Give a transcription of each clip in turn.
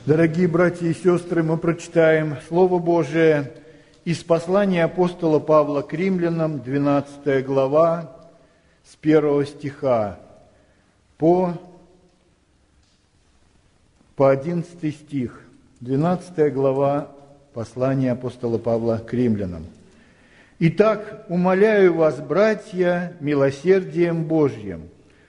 Дорогие братья и сестры, мы прочитаем Слово Божие из послания апостола Павла к римлянам, 12 глава, с 1 стиха по 11 стих. 12 глава послания апостола Павла к римлянам. «Итак, умоляю вас, братья, милосердием Божьим,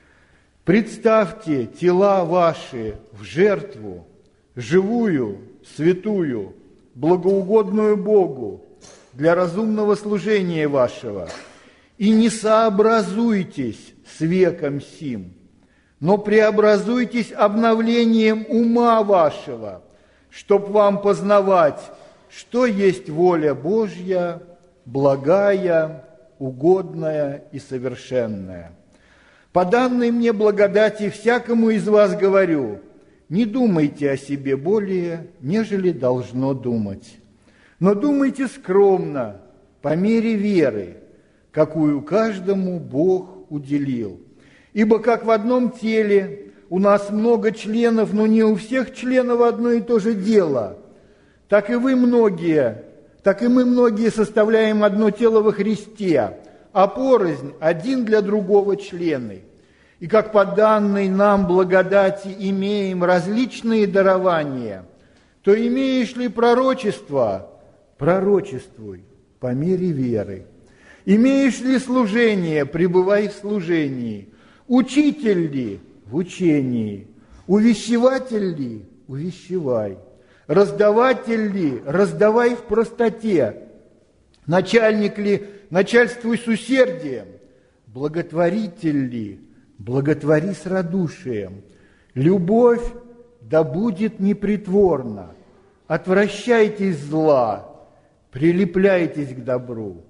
представьте тела ваши в жертву, живую, святую, благоугодную Богу для разумного служения вашего, и не сообразуйтесь с веком сим, но преобразуйтесь обновлением ума вашего, чтоб вам познавать, что есть воля Божья, благая, угодная и совершенная. По данной мне благодати всякому из вас говорю, не думайте о себе более, нежели должно думать, но думайте скромно, по мере веры, какую каждому Бог уделил. Ибо как в одном теле у нас много членов, но не у всех членов одно и то же дело, так и мы многие составляем одно тело во Христе, а порознь один для другого члены. И как по данной нам благодати имеем различные дарования, то имеешь ли пророчество? Пророчествуй по мере веры. Имеешь ли служение? Пребывай в служении. Учитель ли? В учении. Увещеватель ли? Увещевай. Раздаватель ли? Раздавай в простоте. Начальник ли? Начальствуй с усердием. Благотворитель ли? Благотвори с радушием. Любовь да будет непритворна. Отвращайтесь зла, прилепляйтесь к добру.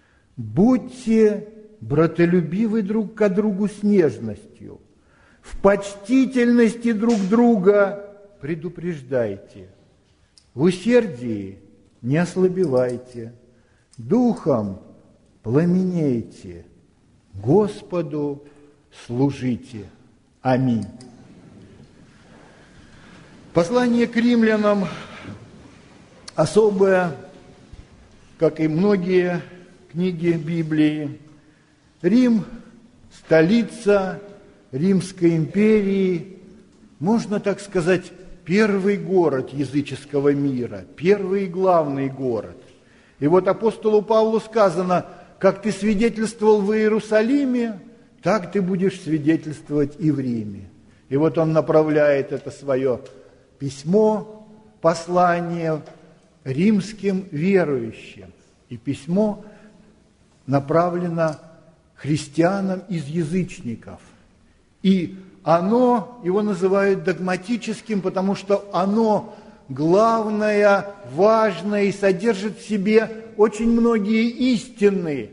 Будьте братолюбивы друг к другу с нежностью. В почтительности друг друга предупреждайте. В усердии не ослабевайте. Духом пламенейте. Господу служите. Аминь. Послание к римлянам особое, как и многие книги Библии. Рим – столица Римской империи, можно так сказать, первый город языческого мира, первый и главный город. И вот апостолу Павлу сказано, как ты свидетельствовал в Иерусалиме, так ты будешь свидетельствовать и в Риме. И вот он направляет это свое письмо, послание римским верующим. И письмо направлено христианам из язычников. И оно, его называют догматическим, потому что оно главное, важное и содержит в себе очень многие истины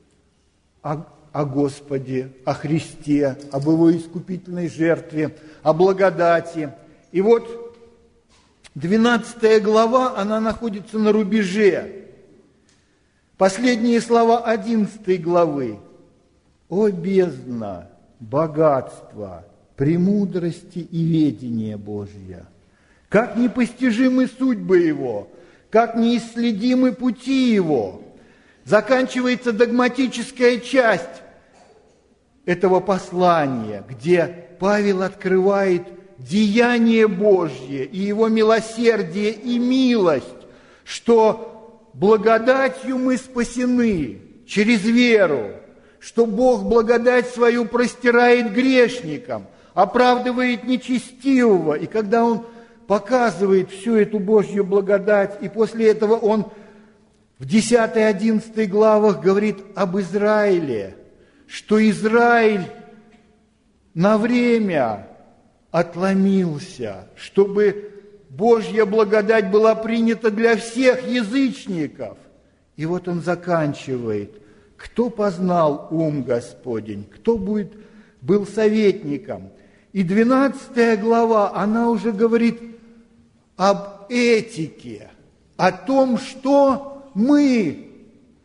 о Господе, о Христе, об Его искупительной жертве, о благодати. И вот 12 глава, она находится на рубеже. Последние слова 11 главы. «О бездна, богатство, премудрости и ведения Божья! Как непостижимы судьбы Его, как неисследимы пути Его!» Заканчивается догматическая часть этого послания, где Павел открывает деяние Божье и Его милосердие и милость, что благодатью мы спасены через веру, что Бог благодать свою простирает грешникам, оправдывает нечестивого. И когда Он показывает всю эту Божью благодать, и после этого Он в 10-11 главах говорит об Израиле, что Израиль на время отломился, чтобы Божья благодать была принята для всех язычников. И вот он заканчивает. Кто познал ум Господень? Кто был советником? И 12 глава, она уже говорит об этике, о том, что мы,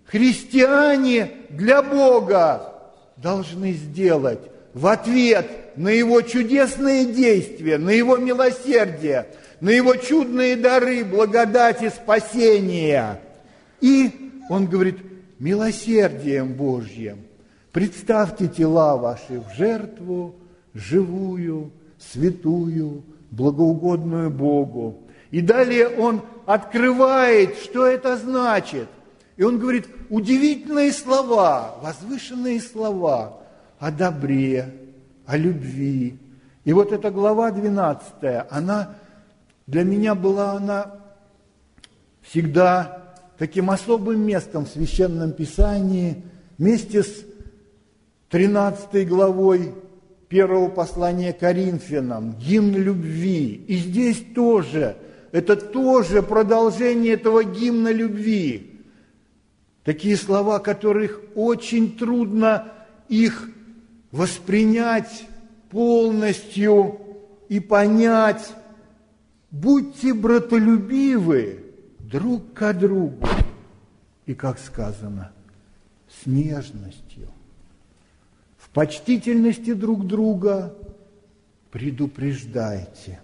христиане, для Бога должны сделать в ответ на Его чудесные действия, на Его милосердие, на Его чудные дары, благодати, спасения. И он говорит, милосердием Божьим представьте тела ваши в жертву живую, святую, благоугодную Богу. И далее он открывает, что это значит. И он говорит, удивительные слова, возвышенные слова о добре, о любви. И вот эта глава 12, она для меня была всегда таким особым местом в Священном Писании, вместе с 13 главой первого послания Коринфянам, гимн любви. И здесь тоже, это тоже продолжение этого гимна любви. Такие слова, которых очень трудно их воспринять полностью и понять. Будьте братолюбивы друг к другу. И, как сказано, с нежностью. В почтительности друг друга предупреждайте.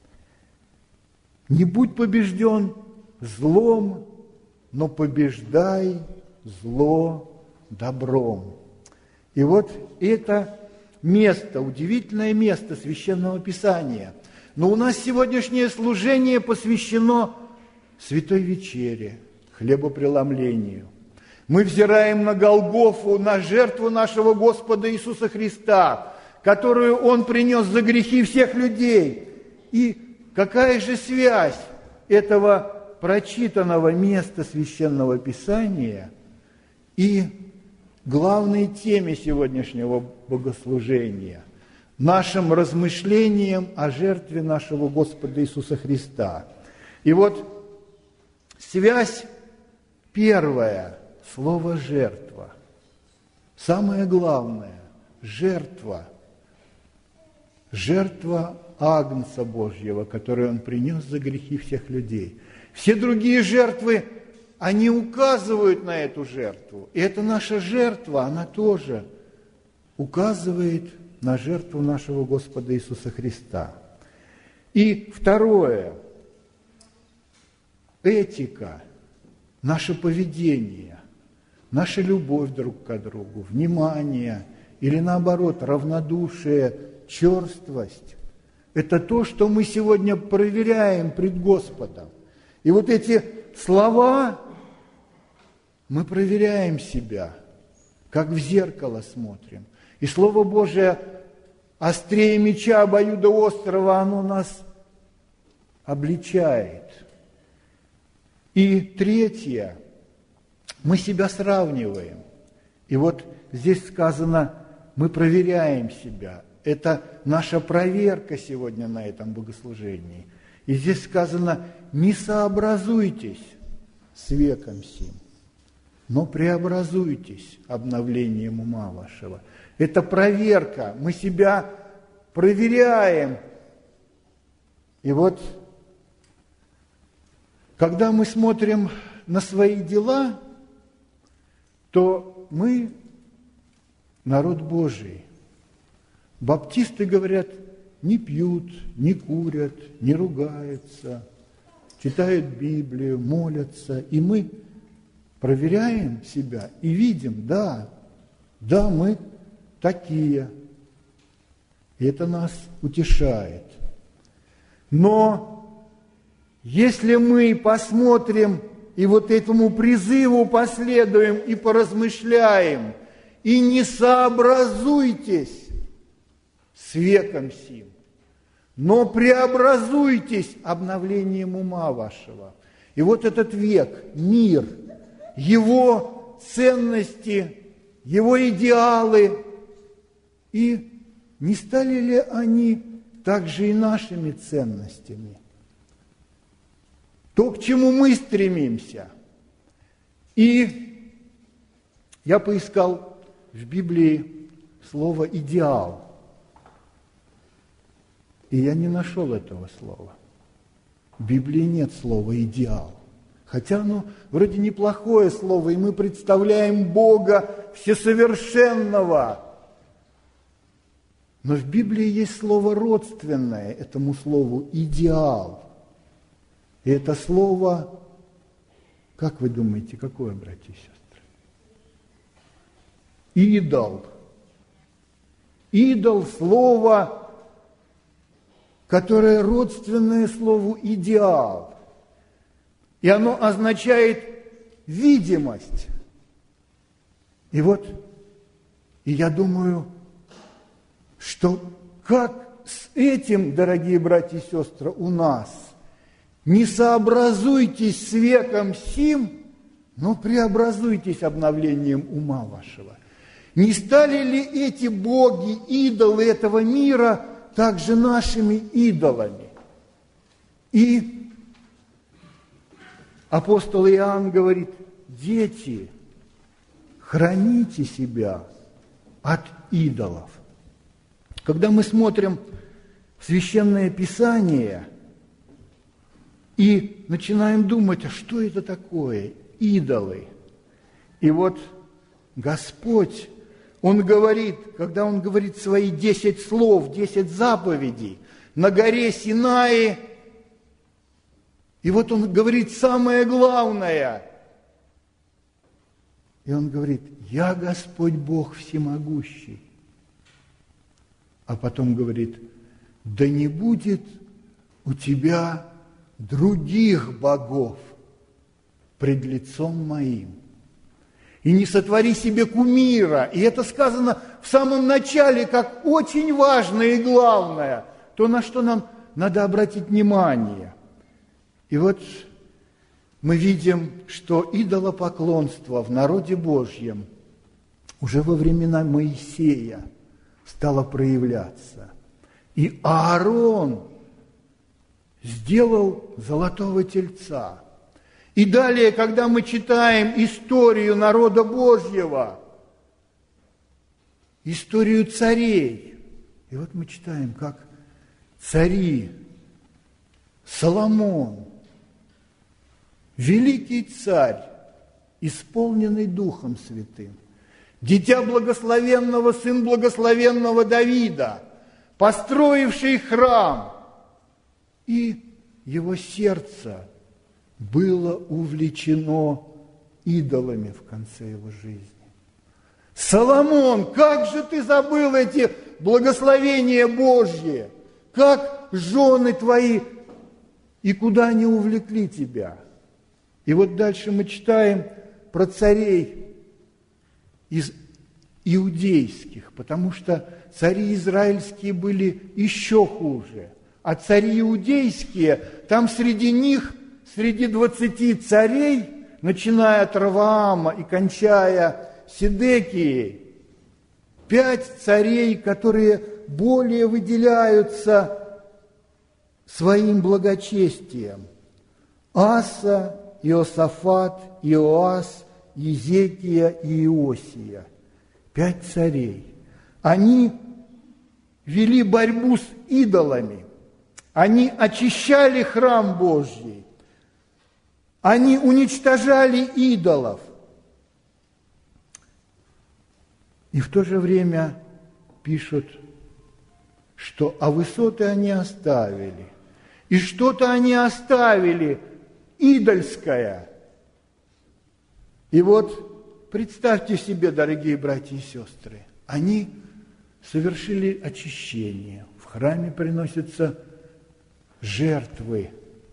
Не будь побежден злом, но побеждай зло добром. И вот это место, удивительное место Священного Писания. Но у нас сегодняшнее служение посвящено Святой Вечере, хлебопреломлению. Мы взираем на Голгофу, на жертву нашего Господа Иисуса Христа, которую Он принес за грехи всех людей. И какая же связь этого прочитанного места Священного Писания и главной теме сегодняшнего богослужения, нашим размышлениям о жертве нашего Господа Иисуса Христа. И вот связь первая, слово «жертва». Самое главное – жертва. Жертва Агнца Божьего, который Он принес за грехи всех людей. Все другие жертвы, они указывают на эту жертву. И эта наша жертва, она тоже указывает на жертву нашего Господа Иисуса Христа. И второе – этика, наше поведение, наша любовь друг к другу, внимание или наоборот равнодушие, черствость – это то, что мы сегодня проверяем пред Господом. И вот эти слова мы проверяем себя, как в зеркало смотрим. И Слово Божие острее меча обоюдоострого, оно нас обличает. И третье, мы себя сравниваем. И вот здесь сказано, мы проверяем себя. Это наша проверка сегодня на этом богослужении. И здесь сказано, не сообразуйтесь с веком сим, но преобразуйтесь обновлением ума вашего. Это проверка, мы себя проверяем. И вот, когда мы смотрим на свои дела, то мы народ Божий. Баптисты говорят, не пьют, не курят, не ругаются, читают Библию, молятся. И мы проверяем себя и видим, да, мы такие. И это нас утешает. Но если мы посмотрим и вот этому призыву последуем и поразмышляем, и не сообразуйтесь с веком сим, но преобразуйтесь обновлением ума вашего. И вот этот век, мир, его ценности, его идеалы, и не стали ли они также и нашими ценностями? То, к чему мы стремимся. И я поискал в Библии слово «идеал». И я не нашел этого слова. В Библии нет слова «идеал». Хотя оно вроде неплохое слово, и мы представляем Бога всесовершенного. Но в Библии есть слово родственное этому слову «идеал». И это слово, как вы думаете, какое, братья и сестры? Идол. Идол – слово, которое родственное слову «идеал». И оно означает видимость. И вот, и я думаю, что как с этим, дорогие братья и сестры, у нас не сообразуйтесь с веком сим, но преобразуйтесь обновлением ума вашего. Не стали ли эти боги, идолы этого мира также нашими идолами? И апостол Иоанн говорит: дети, храните себя от идолов. Когда мы смотрим в Священное Писание и начинаем думать, а что это такое? Идолы. И вот Господь, Он говорит, когда Он говорит свои 10 слов, 10 заповедей на горе Синае, и вот Он говорит самое главное. И Он говорит: «Я Господь Бог всемогущий». А потом говорит: «Да не будет у тебя других богов пред лицом моим. И не сотвори себе кумира». И это сказано в самом начале, как очень важное и главное, то, на что нам надо обратить внимание. И вот мы видим, что идолопоклонство в народе Божьем уже во времена Моисея стало проявляться. И Аарон сделал золотого тельца. И далее, когда мы читаем историю народа Божьего, историю царей, и вот мы читаем, как цари, Соломон, великий царь, исполненный Духом Святым, дитя благословенного, сын благословенного Давида, построивший храм, и его сердце было увлечено идолами в конце его жизни. Соломон, как же ты забыл эти благословения Божьи? Как жены твои, и куда они увлекли тебя? И вот дальше мы читаем про царей из иудейских, потому что цари израильские были еще хуже. А цари иудейские, там среди них, среди 20 царей, начиная от Раваама и кончая Седекией, 5 царей, которые более выделяются своим благочестием. Аса, Иосафат, Иоас, Иезекия и Иосия. 5 царей. Они вели борьбу с идолами. Они очищали храм Божий. Они уничтожали идолов. И в то же время пишут, что высоты они оставили. И что-то они оставили идольское. И вот представьте себе, дорогие братья и сестры, они совершили очищение. В храме приносятся жертвы.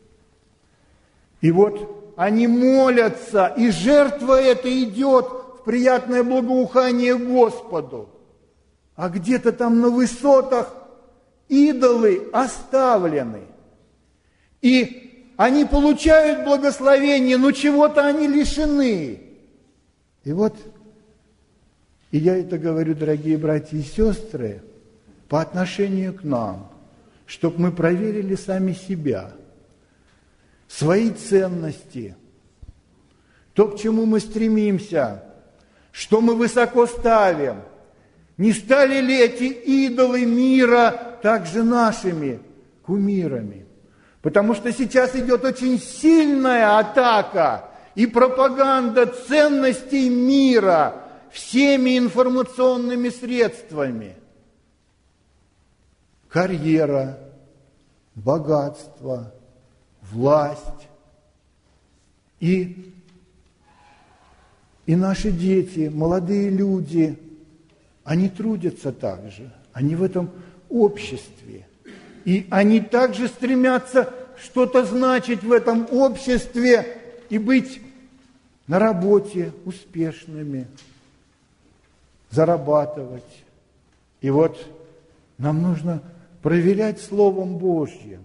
И вот они молятся, и жертва эта идет в приятное благоухание Господу. А где-то там на высотах идолы оставлены. И они получают благословение, но чего-то они лишены. И вот, и я это говорю, дорогие братья и сестры, по отношению к нам, чтобы мы проверили сами себя, свои ценности, то, к чему мы стремимся, что мы высоко ставим. Не стали ли эти идолы мира также нашими кумирами? Потому что сейчас идет очень сильная атака и пропаганда ценностей мира всеми информационными средствами. карьера, богатство, власть. И наши дети, молодые люди, они трудятся также, они в этом обществе. И они также стремятся что-то значить в этом обществе и быть на работе успешными, зарабатывать. И вот нам нужно проверять Словом Божьим,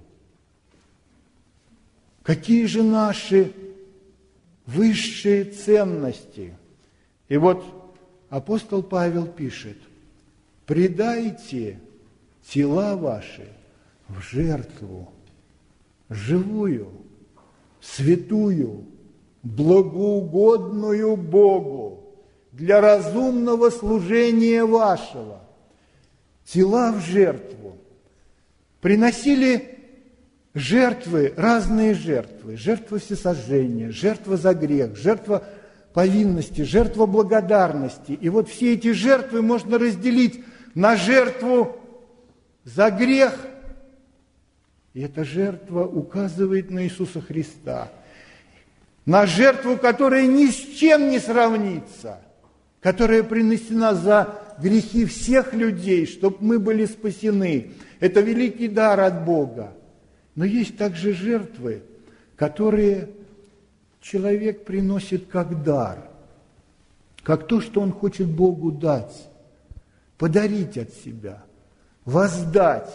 какие же наши высшие ценности. И вот апостол Павел пишет: «Предайте тела ваши в жертву, живую, святую, благоугодную Богу, для разумного служения вашего». Тела в жертву. Приносили жертвы, разные жертвы. Жертва всесожжения, жертва за грех, жертва повинности, жертва благодарности. И вот все эти жертвы можно разделить на жертву за грех. И эта жертва указывает на Иисуса Христа. На жертву, которая ни с чем не сравнится, которая принесена за грехи всех людей, чтобы мы были спасены. Это великий дар от Бога. Но есть также жертвы, которые человек приносит как дар, как то, что он хочет Богу дать, подарить от себя, воздать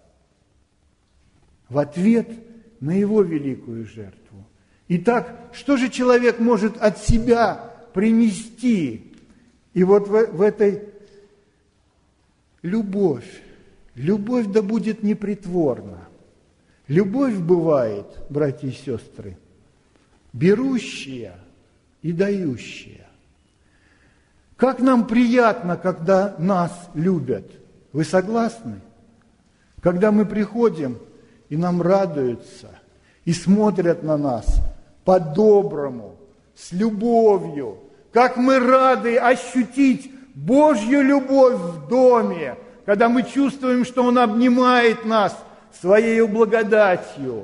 в ответ на Его великую жертву. Итак, что же человек может от себя принести? И вот в этой любовь да будет непритворна. Любовь бывает, братья и сестры, берущая и дающая. Как нам приятно, когда нас любят. Вы согласны? Когда мы приходим, и нам радуются, и смотрят на нас по-доброму, с любовью. Как мы рады ощутить Божью любовь в доме, когда мы чувствуем, что Он обнимает нас Своей благодатью.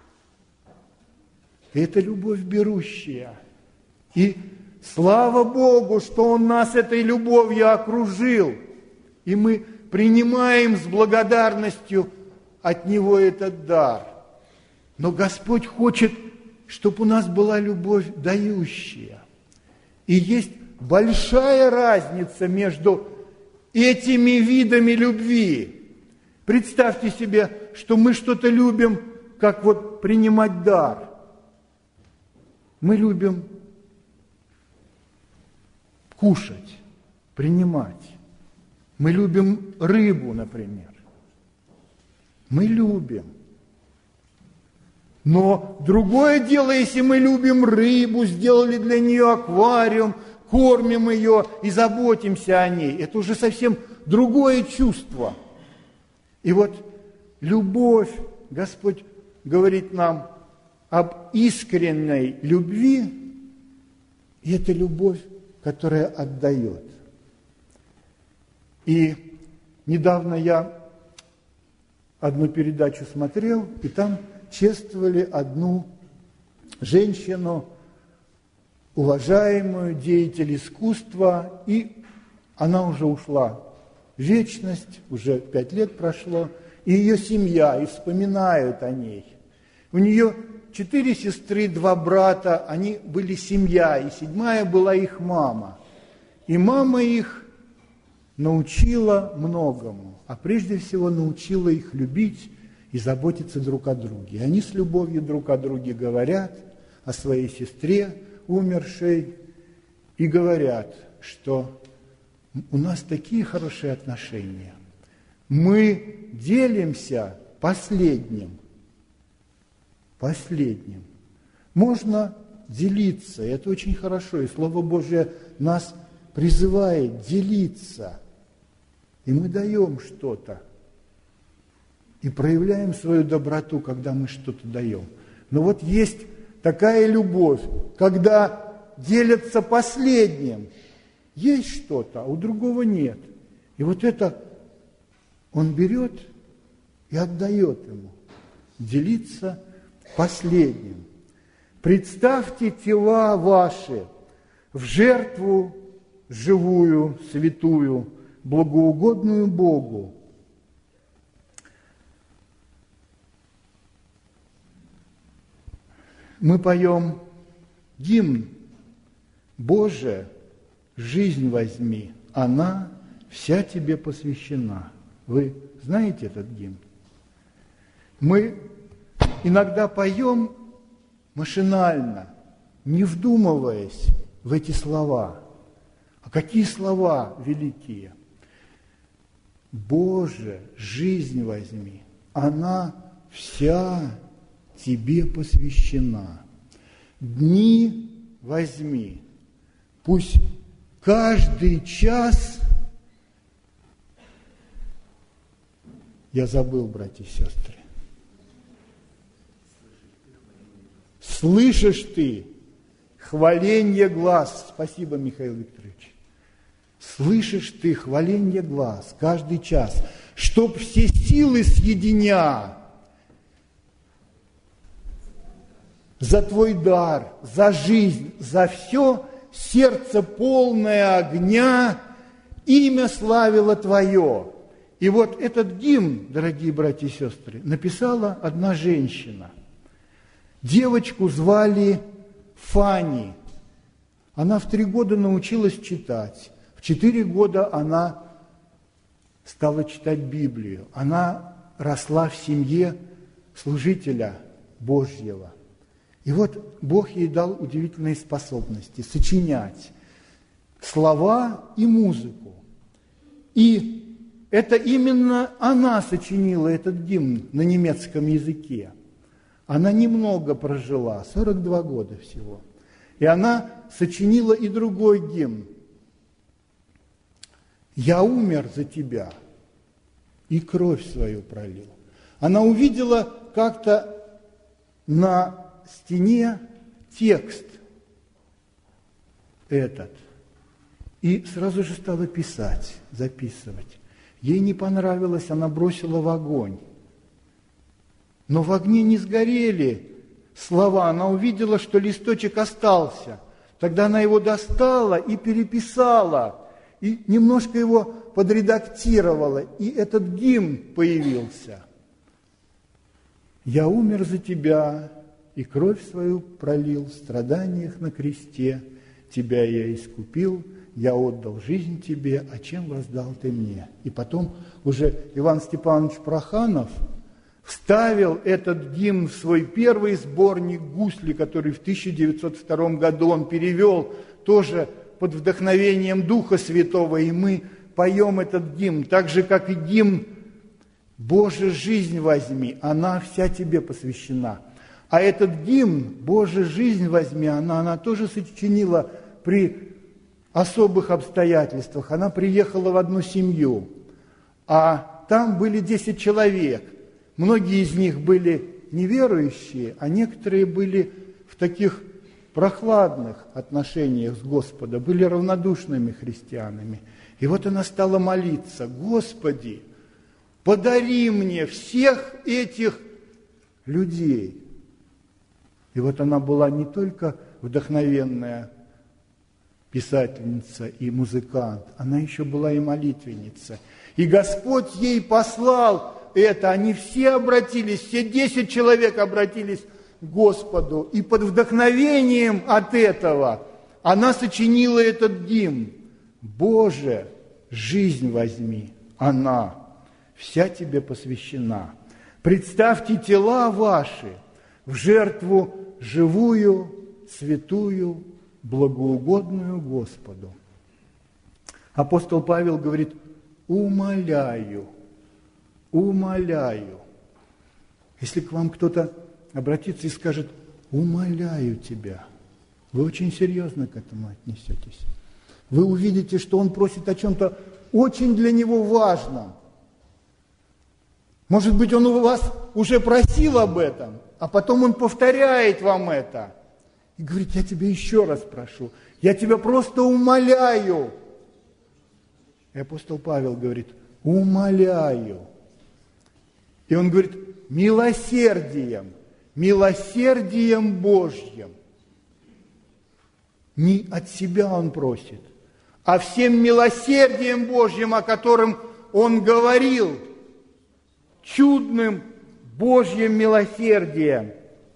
И это любовь берущая. И слава Богу, что Он нас этой любовью окружил. И мы принимаем с благодарностью от Него этот дар. Но Господь хочет, чтобы у нас была любовь дающая. И есть большая разница между этими видами любви. Представьте себе, что мы что-то любим, как вот принимать дар. Мы любим кушать, принимать. Мы любим рыбу, например. Мы любим. Но другое дело, если мы любим рыбу, сделали для нее аквариум, кормим ее и заботимся о ней. Это уже совсем другое чувство. И вот любовь, Господь говорит нам об искренней любви, и это любовь, которая отдает. И недавно я одну передачу смотрел, и там чествовали одну женщину, уважаемую, деятель искусства, и она уже ушла в вечность, уже 5 лет прошло, и ее семья, и вспоминают о ней. У нее 4 сестры, 2 брата, они были семья, и 7-я была их мама. И мама их научила многому, а прежде всего научила их любить и заботиться друг о друге. И они с любовью друг о друге говорят о своей сестре, умершей, и говорят, что у нас такие хорошие отношения. Мы делимся последним. Последним. Можно делиться, и это очень хорошо, и Слово Божие нас призывает делиться. И мы даем что-то. И проявляем свою доброту, когда мы что-то даем. Но вот есть такая любовь, когда делятся последним. Есть что-то, а у другого нет. И вот это он берет и отдает ему. Делиться последним. Представьте тела ваши в жертву живую, святую, благоугодную Богу. Мы поем гимн «Боже, жизнь возьми, она вся тебе посвящена». Вы знаете этот гимн? Мы иногда поем машинально, не вдумываясь в эти слова. А какие слова великие! «Боже, жизнь возьми, она вся тебе посвящена. Дни возьми, пусть каждый час...» Я забыл, братья и сестры. Слышишь ты хваленье глаз? Спасибо, Михаил Викторович. Слышишь ты хваленье глаз каждый час, чтоб все силы съединя за твой дар, за жизнь, за все сердце полное огня, имя славило твое. И вот этот гимн, дорогие братья и сестры, написала одна женщина. Девочку звали Фанни. Она в 3 года научилась читать. В 4 года она стала читать Библию. Она росла в семье служителя Божьего. И вот Бог ей дал удивительные способности сочинять слова и музыку. И это именно она сочинила этот гимн на немецком языке. Она немного прожила, 42 года всего. И она сочинила и другой гимн. «Я умер за тебя и кровь свою пролил». Она увидела как-то на стене текст этот и сразу же стала писать, записывать. Ей не понравилось, она бросила в огонь. Но в огне не сгорели слова. Она увидела, что листочек остался. Тогда она его достала и переписала, и немножко его подредактировала, и этот гимн появился. «Я умер за тебя, и кровь свою пролил в страданиях на кресте. Тебя я искупил, я отдал жизнь тебе, а чем воздал ты мне?» И потом уже Иван Степанович Проханов вставил этот гимн в свой первый сборник «Гусли», который в 1902 году он перевел, тоже под вдохновением Духа Святого, и мы поем этот гимн, так же, как и гимн «Боже, жизнь возьми, она вся тебе посвящена». А этот гимн «Боже, жизнь возьми», она тоже сочинила при особых обстоятельствах. Она приехала в одну семью, а там были 10 человек. Многие из них были неверующие, а некоторые были в таких прохладных отношениях с Господом, были равнодушными христианами. И вот она стала молиться: «Господи, подари мне всех этих людей». И вот она была не только вдохновенная писательница и музыкант, она еще была и молитвенница. И Господь ей послал это, они все обратились, все 10 человек обратились к Господу. И под вдохновением от этого она сочинила этот гимн: «Боже, жизнь возьми, она вся тебе посвящена. Представьте тела ваши в жертву живую, святую, благоугодную Господу». Апостол Павел говорит: умоляю. Если к вам кто-то обратится и скажет: умоляю тебя, вы очень серьезно к этому отнесетесь. Вы увидите, что он просит о чем-то очень для него важном. Может быть, он у вас уже просил об этом, а потом он повторяет вам это. И говорит: я тебя еще раз прошу, я тебя просто умоляю. И апостол Павел говорит: умоляю. И он говорит, милосердием Божьим. Не от себя он просит, а всем милосердием Божьим, о котором он говорил, чудным Божьим милосердием,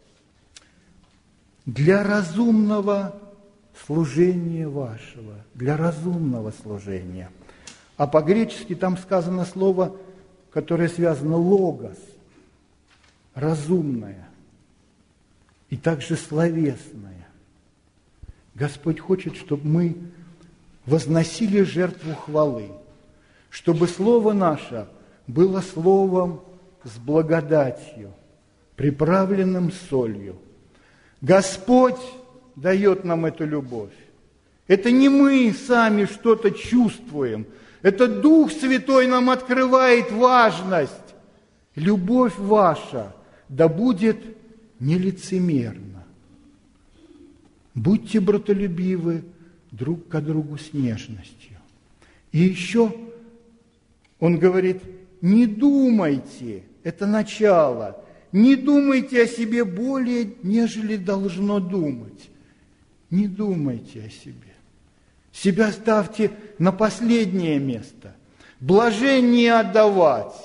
для разумного служения вашего, для разумного служения. А по-гречески там сказано слово, которое связано логос, разумное, и также словесное. Господь хочет, чтобы мы возносили жертву хвалы, чтобы слово наше было словом с благодатью, приправленным солью. Господь дает нам эту любовь. Это не мы сами что-то чувствуем. Это Дух Святой нам открывает важность. Любовь ваша да будет нелицемерна. Будьте братолюбивы друг к другу с нежностью. И еще он говорит, не думайте, это начало, не думайте о себе более, нежели должно думать. Не думайте о себе. Себя ставьте на последнее место. Блажение отдавать.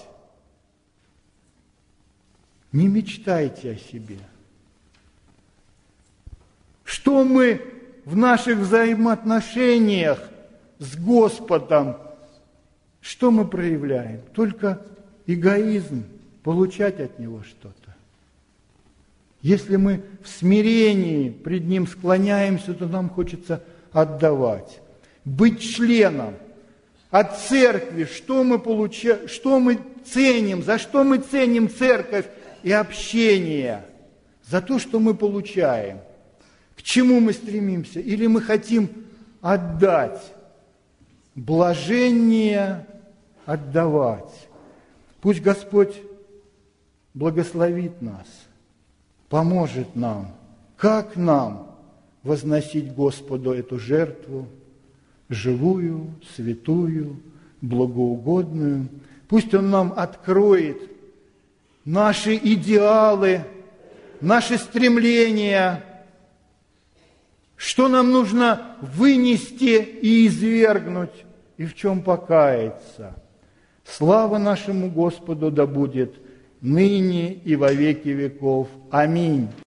Не мечтайте о себе. Что мы в наших взаимоотношениях с Господом, что мы проявляем? Только эгоизм, получать от Него что-то. Если мы в смирении пред Ним склоняемся, то нам хочется отдавать. Быть членом от церкви, что мы ценим, за что мы ценим церковь и общение? За то, что мы получаем. К чему мы стремимся? Или мы хотим отдать? Блажение отдавать. Пусть Господь благословит нас, поможет нам, как нам возносить Господу эту жертву, живую, святую, благоугодную. Пусть Он нам откроет наши идеалы, наши стремления, что нам нужно вынести и извергнуть, и в чем покаяться. Слава нашему Господу да будет ныне и во веки веков. Аминь.